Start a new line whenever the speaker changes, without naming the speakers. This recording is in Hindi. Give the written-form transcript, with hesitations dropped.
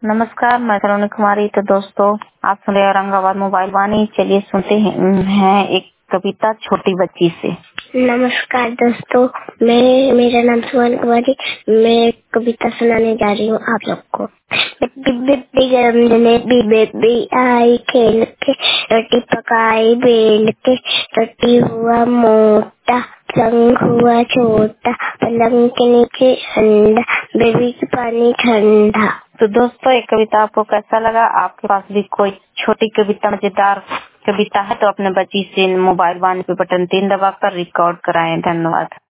नमस्कार, मैं सलोनी कुमारी। तो दोस्तों, आप सुन रहे हैं औरंगाबाद मोबाइल वाणी। चलिए सुनते हैं एक कविता छोटी बच्ची से।
नमस्कार दोस्तों, मेरा नाम सुमन कुमारी। मैं एक कविता सुनाने जा रही हूँ आप लोग को। बिब्बी गरम दिने बेबी आई खेल के, रोटी पकाई बेल के, रोटी हुआ मोटा संग हुआ छोटा, पलंग के नीचे अंडा, बेबी की पानी ठंडा।
तो दोस्तों, एक कविता आपको कैसा लगा? आपके पास भी कोई छोटी कविता, मजेदार कविता है तो अपने बच्ची से मोबाइल वाणी पे बटन 3 दबाकर रिकॉर्ड कराएं। धन्यवाद।